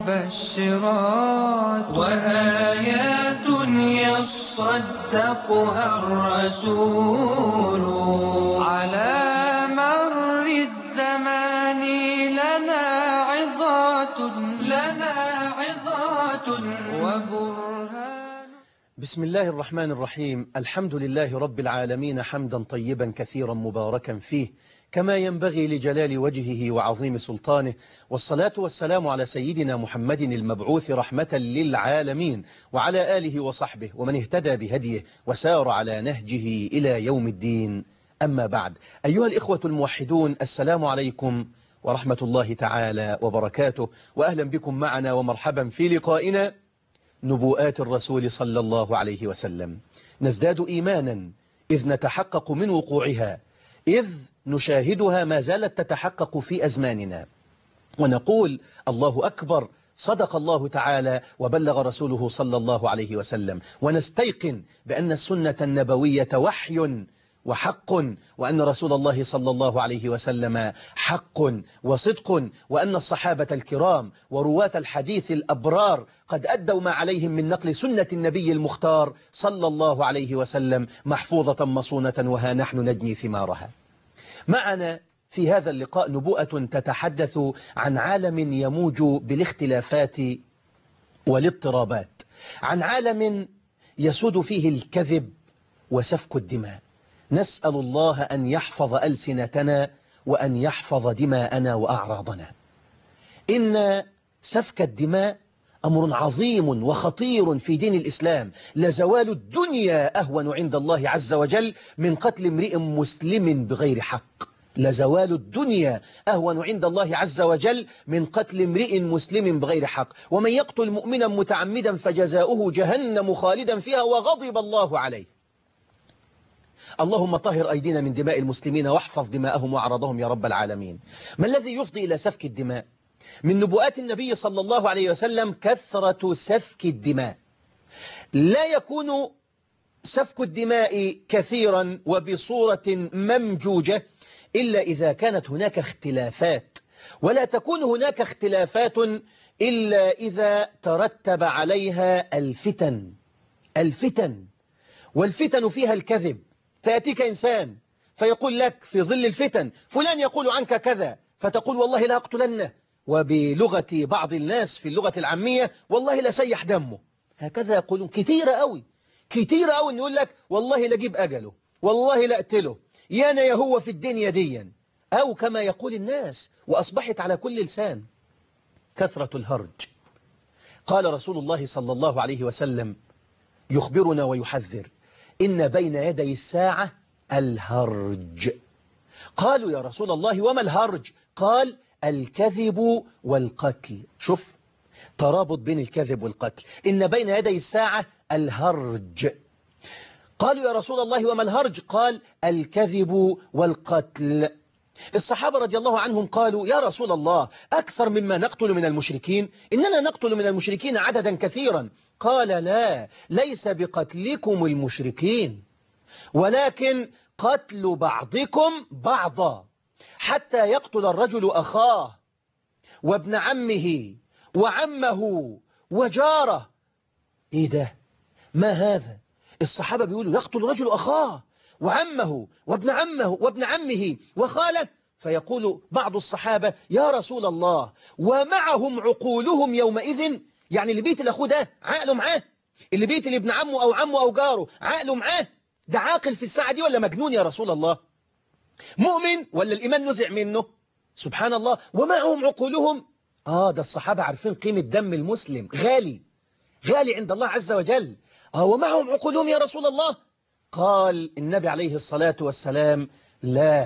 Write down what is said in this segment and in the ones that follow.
مبشرات وآيات يصدقها الرسول على مر الزمان لنا عظات وبرهان. بسم الله الرحمن الرحيم. الحمد لله رب العالمين، حمدا طيبا كثيرا مباركا فيه كما ينبغي لجلال وجهه وعظيم سلطانه، والصلاة والسلام على سيدنا محمد المبعوث رحمة للعالمين، وعلى آله وصحبه ومن اهتدى بهديه وسار على نهجه إلى يوم الدين. أما بعد، أيها الإخوة الموحدون، السلام عليكم ورحمة الله تعالى وبركاته، وأهلا بكم معنا ومرحبا في لقائنا نبوءات الرسول صلى الله عليه وسلم. نزداد إيمانا إذ نتحقق من وقوعها، إذ نشاهدها ما زالت تتحقق في أزماننا، ونقول الله أكبر، صدق الله تعالى وبلغ رسوله صلى الله عليه وسلم، ونستيقن بأن السنة النبوية وحي وحق، وأن رسول الله صلى الله عليه وسلم حق وصدق، وأن الصحابة الكرام ورواة الحديث الأبرار قد أدوا ما عليهم من نقل سنة النبي المختار صلى الله عليه وسلم محفوظة مصونة، وها نحن نجني ثمارها. معنا في هذا اللقاء نبوءة تتحدث عن عالم يموج بالاختلافات والاضطرابات، عن عالم يسود فيه الكذب وسفك الدماء. نسأل الله أن يحفظ ألسنتنا وأن يحفظ دماءنا وأعراضنا. إن سفك الدماء أمر عظيم وخطير في دين الإسلام، لزوال الدنيا أهون عند الله عز وجل من قتل امرئ مسلم بغير حق. لزوال الدنيا أهون عند الله عز وجل من قتل امرئ مسلم بغير حق. ومن يقتل مؤمنا متعمدا فجزاؤه جهنم خالدا فيها وغضب الله عليه. اللهم طهر أيدينا من دماء المسلمين واحفظ دماءهم وأعراضهم يا رب العالمين. ما الذي يفضي إلى سفك الدماء؟ من نبوءات النبي صلى الله عليه وسلم كثرة سفك الدماء. لا يكون سفك الدماء كثيرا وبصورة ممجوجة إلا إذا كانت هناك اختلافات، ولا تكون هناك اختلافات إلا إذا ترتب عليها الفتن والفتن فيها الكذب. فيأتيك إنسان فيقول لك في ظل الفتن فلان يقول عنك كذا، فتقول والله لا أقتلنه، وبلغة بعض الناس في اللغة العامية والله لا سيح دمه. هكذا يقولون كتير قوي أن يقول لك والله لا جيب أجله، والله لا أقتله، يانا يهو في الدنيا ديا، أو كما يقول الناس وأصبحت على كل لسان كثرة الهرج. قال رسول الله صلى الله عليه وسلم يخبرنا ويحذر: إن بين يدي الساعة الهرج. قالوا يا رسول الله وما الهرج؟ قال الكذب والقتل. شوف ترابط بين الكذب والقتل. إن بين يدي الساعة الهرج. قالوا يا رسول الله وما الهرج؟ قال الكذب والقتل. الصحابة رضي الله عنهم قالوا يا رسول الله أكثر مما نقتل من المشركين؟ إننا نقتل من المشركين عددا كثيرا. قال لا، ليس بقتلكم المشركين، ولكن قتل بعضكم بعضا، حتى يقتل الرجل أخاه وابن عمه وعمه وجاره. إيه ده؟ ما هذا؟ الصحابة بيقولوا يقتل الرجل أخاه وعمه وابن عمه وخاله، فيقول بعض الصحابة يا رسول الله ومعهم عقولهم يومئذ؟ يعني اللي بيت الأخوه ده عقله معاه، اللي بيت ابن عمه أو عمه أو جاره عقله معاه، ده عاقل في الساعة دي ولا مجنون يا رسول الله؟ مؤمن ولا الإيمان نزع منه؟ سبحان الله. ومعهم عقولهم. ده الصحابة عارفين قيمة دم المسلم، غالي عند الله عز وجل. ومعهم عقولهم يا رسول الله؟ قال النبي عليه الصلاة والسلام لا،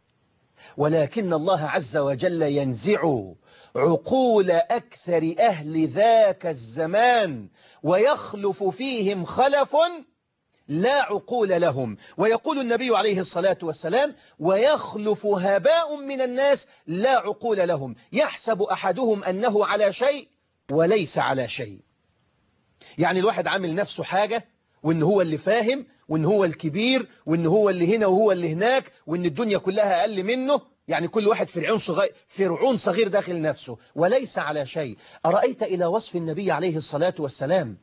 ولكن الله عز وجل ينزع عقول أكثر أهل ذاك الزمان ويخلف فيهم خلف لا عقول لهم. ويقول النبي عليه الصلاة والسلام ويخلف هباء من الناس لا عقول لهم، يحسب أحدهم أنه على شيء وليس على شيء. يعني الواحد عامل نفسه حاجة، وإن هو اللي فاهم، وإن هو الكبير، وإن هو اللي هنا وهو اللي هناك، وإن الدنيا كلها أقل منه، يعني كل واحد فرعون صغير داخل نفسه وليس على شيء. أرأيت إلى وصف النبي عليه الصلاة والسلام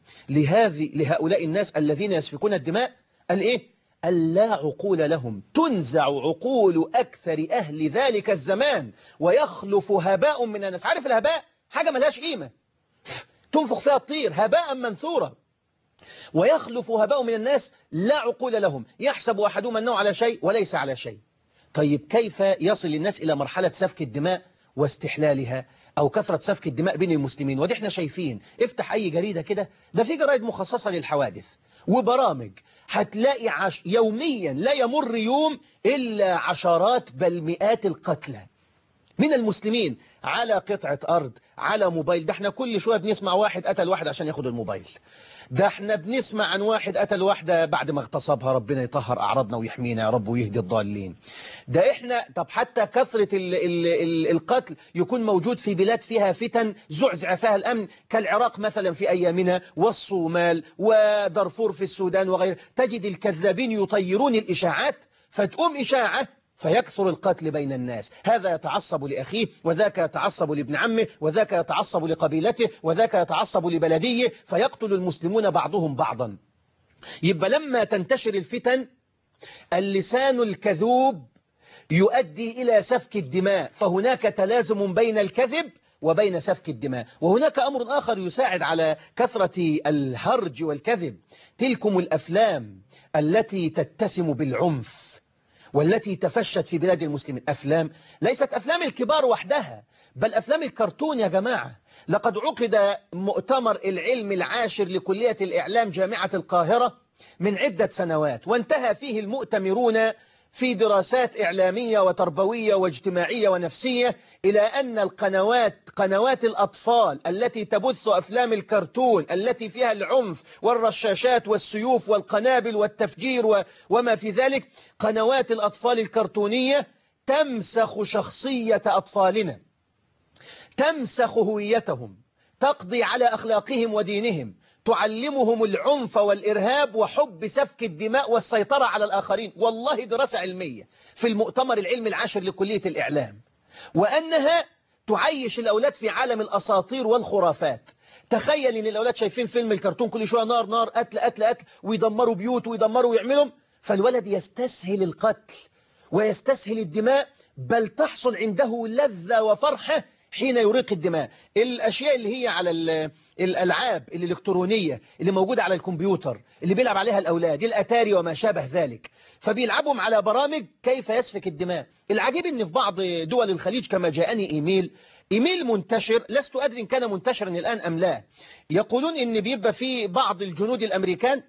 لهؤلاء الناس الذين يسفكون الدماء قال إيه؟ ألا عقول لهم، تنزع عقول أكثر أهل ذلك الزمان ويخلف هباء من الناس. عارف الهباء؟ حاجة ملهاش قيمة تنفخ فيها الطير، هباء منثورا. ويخلف هباء من الناس لا عقول لهم، يحسب أحدهم أنه على شيء وليس على شيء. طيب كيف يصل الناس إلى مرحلة سفك الدماء واستحلالها أو كثرة سفك الدماء بين المسلمين؟ ودي احنا شايفين، افتح أي جريدة كده، ده في جرائد مخصصة للحوادث وبرامج، هتلاقي يوميا لا يمر يوم إلا عشرات بل مئات القتلى من المسلمين على قطعة أرض، على موبايل. ده احنا كل شوية بنسمع واحد قتل واحد عشان ياخد الموبايل، ده احنا بنسمع عن واحد قتل واحدة بعد ما اغتصبها، ربنا يطهر أعراضنا ويحمينا يا رب ويهدي الضالين. ده احنا طب حتى كثرة القتل يكون موجود في بلاد فيها فتن زعزع فيها الأمن كالعراق مثلا في أيامنا، والصومال ودارفور في السودان وغيره، تجد الكذابين يطيرون الإشاعات فتقوم إشاعة فيكثر القتل بين الناس. هذا يتعصب لأخيه، وذاك يتعصب لابن عمه، وذاك يتعصب لقبيلته، وذاك يتعصب لبلديه، فيقتل المسلمون بعضهم بعضا. يبقى لما تنتشر الفتن اللسان الكذوب يؤدي إلى سفك الدماء، فهناك تلازم بين الكذب وبين سفك الدماء. وهناك أمر آخر يساعد على كثرة الهرج والكذب، تلكم الأفلام التي تتسم بالعنف والتي تفشت في بلاد المسلمين. أفلام ليست أفلام الكبار وحدها، بل أفلام الكرتون يا جماعة. لقد عقد مؤتمر العلم العاشر لكلية الإعلام جامعة القاهرة من عدة سنوات، وانتهى فيه المؤتمرون في دراسات إعلامية وتربوية واجتماعية ونفسية إلى أن قنوات الأطفال التي تبث أفلام الكرتون التي فيها العنف والرشاشات والسيوف والقنابل والتفجير وما في ذلك، قنوات الأطفال الكرتونية تمسخ شخصية أطفالنا، تمسخ هويتهم، تقضي على أخلاقهم ودينهم، تعلمهم العنف والإرهاب وحب سفك الدماء والسيطرة على الآخرين. والله دراسة علمية في المؤتمر العلمي العاشر لكلية الإعلام، وأنها تعيش الأولاد في عالم الأساطير والخرافات. تخيل أن الأولاد شايفين فيلم الكرتون كل شوية نار نار، قتل قتل قتل، ويدمروا بيوت ويدمروا ويعملوا، فالولد يستسهل القتل ويستسهل الدماء، بل تحصل عنده لذة وفرحة حين يريق الدماء. الأشياء اللي هي على الألعاب الإلكترونية اللي موجودة على الكمبيوتر اللي بيلعب عليها الأولاد، الأتاري وما شابه ذلك، فبيلعبهم على برامج كيف يسفك الدماء. العجيب أن في بعض دول الخليج كما جاءني إيميل منتشر، لست أدري إن كان منتشرا الآن أم لا، يقولون إن بيبقى في بعض الجنود الأمريكان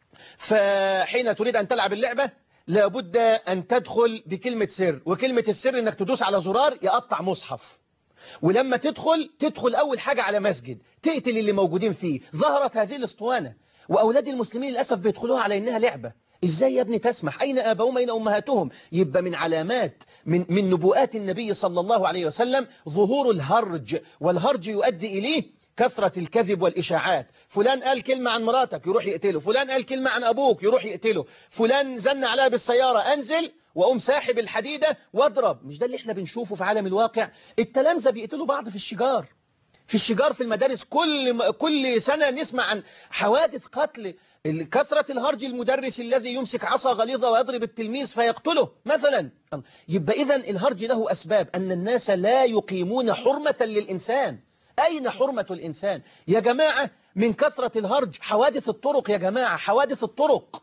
فحين تريد أن تلعب اللعبة لابد أن تدخل بكلمة سر، وكلمة السر إنك تدوس على زرار يقطع مصحف، ولما تدخل أول حاجة على مسجد تقتل اللي موجودين فيه. ظهرت هذه الاسطوانة، وأولاد المسلمين للأسف بيدخلوها على إنها لعبة. إزاي يا ابني تسمح؟ أين آباؤهم أين أمهاتهم؟ يبقى من علامات من نبوءات النبي صلى الله عليه وسلم ظهور الهرج، والهرج يؤدي إليه كثرة الكذب والإشاعات. فلان قال كلمة عن مراتك يروح يقتله، فلان قال كلمة عن أبوك يروح يقتله، فلان زن عليها بالسيارة أنزل وأقوم ساحب الحديدة واضرب. مش ده اللي احنا بنشوفه في عالم الواقع؟ التلامذة بيقتلوا بعض في الشجار في المدارس، كل سنة نسمع عن حوادث قتل. كثرة الهرج، المدرس الذي يمسك عصا غليظة ويضرب التلميذ فيقتله مثلا. يبقى إذن الهرج له أسباب، أن الناس لا يقيمون حرمة للإنسان. أين حرمة الإنسان يا جماعة؟ من كثرة الهرج حوادث الطرق يا جماعة، حوادث الطرق.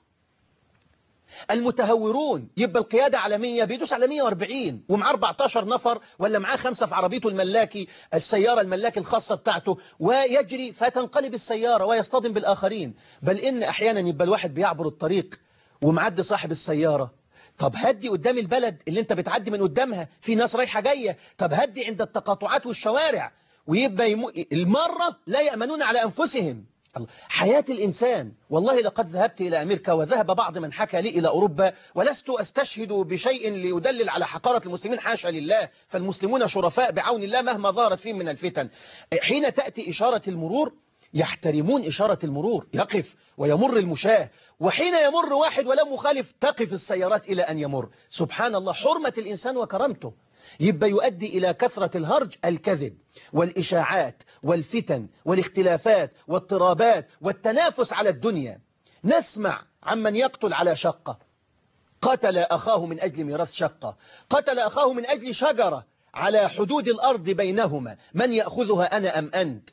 المتهورون يبقى القيادة على 100 بيدوس على 140 ومعاه 14 نفر ولا معاه 5 في عربيته الملاكي، السيارة الملاكي الخاصة بتاعته، ويجري فتنقلب السيارة ويصطدم بالآخرين. بل إن أحيانا يبقى الواحد بيعبر الطريق ومعدي صاحب السيارة، طب هدي قدام البلد اللي انت بتعدي من قدامها، في ناس رايحة جاية، طب هدي عند التقاطعات والشوارع، ويبقى المرة لا يأمنون على أنفسهم. حياة الإنسان. والله لقد ذهبت إلى أمريكا وذهب بعض من حكى لي إلى أوروبا، ولست أستشهد بشيء ليدلل على حقارة المسلمين، حاشا لله، فالمسلمون شرفاء بعون الله مهما ظهرت فيهم من الفتن. حين تأتي إشارة المرور يحترمون إشارة المرور، يقف ويمر المشاة، وحين يمر واحد ولا مخالف تقف السيارات إلى أن يمر. سبحان الله، حرمة الإنسان وكرامته. يبقى يؤدي إلى كثرة الهرج الكذب والإشاعات والفتن والاختلافات واضطرابات والتنافس على الدنيا. نسمع عمن يقتل على شقة، قتل أخاه من أجل ميراث شقة، قتل أخاه من أجل شجرة على حدود الأرض بينهما، من يأخذها أنا أم أنت؟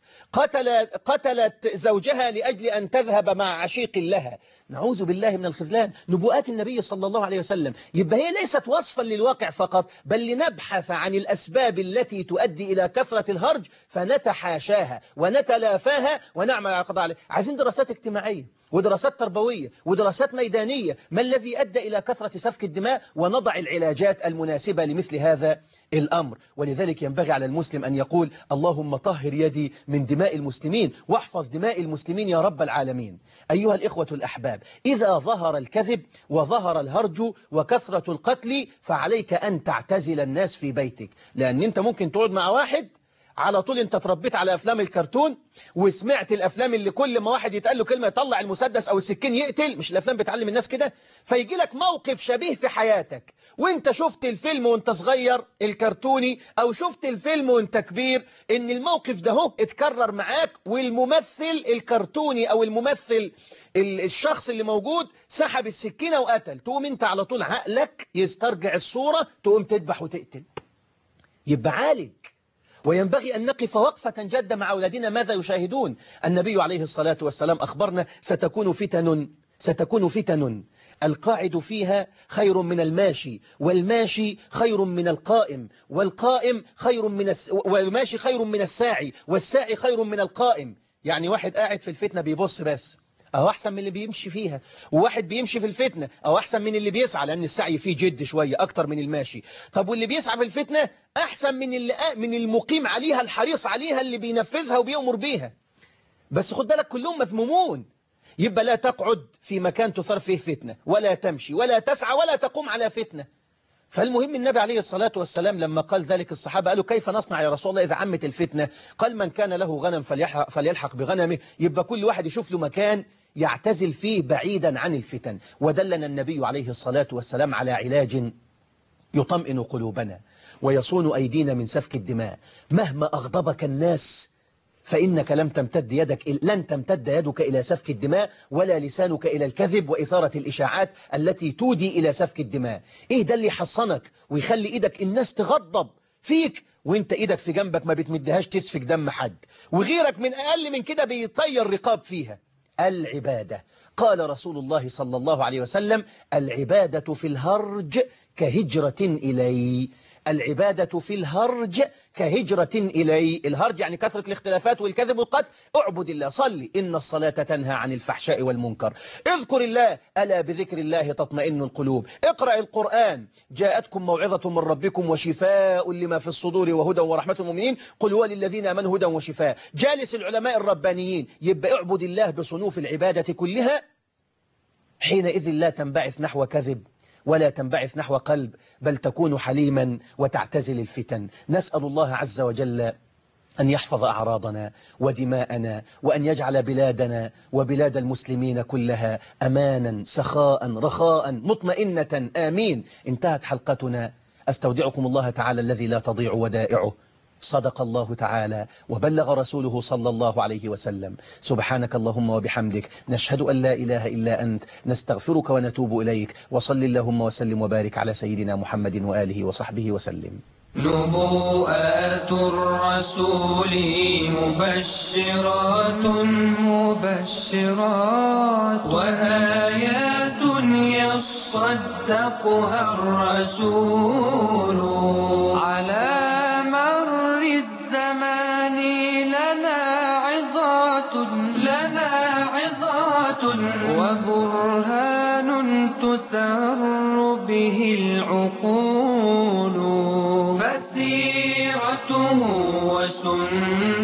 قتلت زوجها لأجل أن تذهب مع عشيق لها. نعوذ بالله من الخذلان. نبوءات النبي صلى الله عليه وسلم يبقى هي ليست وصفا للواقع فقط، بل لنبحث عن الأسباب التي تؤدي إلى كثرة الهرج فنتحاشاها ونتلافاها ونعمل على القضاء عليه. عايزين دراسات اجتماعية ودراسات تربوية ودراسات ميدانية، ما الذي أدى إلى كثرة سفك الدماء، ونضع العلاجات المناسبة لمثل هذا الأمر. ولذلك ينبغي على المسلم أن يقول اللهم طهر يدي من دماء المسلمين واحفظ دماء المسلمين يا رب العالمين. أيها الإخوة الأحباب، إذا ظهر الكذب وظهر الهرج وكثرة القتل فعليك أن تعتزل الناس في بيتك، لأن أنت ممكن تقعد مع واحد على طول انت تربيت على افلام الكرتون وسمعت الافلام اللي كل ما واحد يتقال له كلمه يطلع المسدس او السكين يقتل. مش الافلام بتعلم الناس كده؟ فيجي لك موقف شبيه في حياتك وانت شفت الفيلم وانت صغير الكرتوني او شفت الفيلم وانت كبير، ان الموقف ده هو اتكرر معاك والممثل الكرتوني او الممثل الشخص اللي موجود سحب السكينه وقتل، تقوم انت على طول عقلك يسترجع الصوره تقوم تذبح وتقتل. يبقى عالج. وينبغي أن نقف وقفة جادة مع أولادنا ماذا يشاهدون. النبي عليه الصلاة والسلام أخبرنا ستكون فتن القاعد فيها خير من الماشي، والماشي خير من القائم، والقائم خير من والماشي خير من الساعي، والساعي خير من القائم. يعني واحد قاعد في الفتنة بيبص بس أو أحسن من اللي بيمشي فيها، وواحد بيمشي في الفتنة أو أحسن من اللي بيسعى، لأن السعي فيه جد شوية أكتر من الماشي. طب واللي بيسعى في الفتنة أحسن من المقيم عليها الحريص عليها اللي بينفذها وبيأمر بيها. بس خد بالك كلهم مذمومون. يبقى لا تقعد في مكان تثار فيه فتنة، ولا تمشي ولا تسعى ولا تقوم على فتنة. فالمهم النبي عليه الصلاة والسلام لما قال ذلك الصحابة قالوا كيف نصنع يا رسول الله إذا عمت الفتنة؟ قال من كان له غنم فليلحق بغنمه. يبقى كل واحد يشوف له مكان يعتزل فيه بعيدا عن الفتن. ودلنا النبي عليه الصلاة والسلام على علاج يطمئن قلوبنا ويصون أيدينا من سفك الدماء. مهما أغضبك الناس فإنك لن تمتد يدك إلى سفك الدماء، ولا لسانك إلى الكذب وإثارة الإشاعات التي تودي إلى سفك الدماء. إيه ده اللي يحصنك ويخلي إيدك الناس تغضب فيك وإنت إيدك في جنبك ما بتمدهاش تسفك دم حد، وغيرك من أقل من كده بيطير رقاب فيها؟ العبادة. قال رسول الله صلى الله عليه وسلم العبادة في الهرج كهجرة إلي. العبادة في الهرج كهجرة إلي. الهرج يعني كثرة الاختلافات والكذب والقتل. اعبد الله، صلي، إن الصلاة تنهى عن الفحشاء والمنكر. اذكر الله، ألا بذكر الله تطمئن القلوب. اقرأ القرآن، جاءتكم موعظة من ربكم وشفاء لما في الصدور وهدى ورحمة المؤمنين، قل هو للذين آمنوا هدى وشفاء. جالس العلماء الربانيين. يبقى اعبد الله بصنوف العبادة كلها، حينئذ لا تنبعث نحو كذب ولا تنبعث نحو قلب، بل تكون حليما وتعتزل الفتن. نسأل الله عز وجل أن يحفظ أعراضنا ودماءنا، وأن يجعل بلادنا وبلاد المسلمين كلها أمانا سخاء رخاء مطمئنة. آمين. انتهت حلقتنا. أستودعكم الله تعالى الذي لا تضيع ودائعه. صدق الله تعالى وبلغ رسوله صلى الله عليه وسلم. سبحانك اللهم وبحمدك، نشهد أن لا إله إلا أنت، نستغفرك ونتوب إليك. وصل اللهم وسلم وبارك على سيدنا محمد وآله وصحبه وسلم. نبوءات الرسول مبشرات وآيات يصدقها الرسول. على مر الزمان لنا عظات وبرهان تسر به العقول. فسيرته وسنته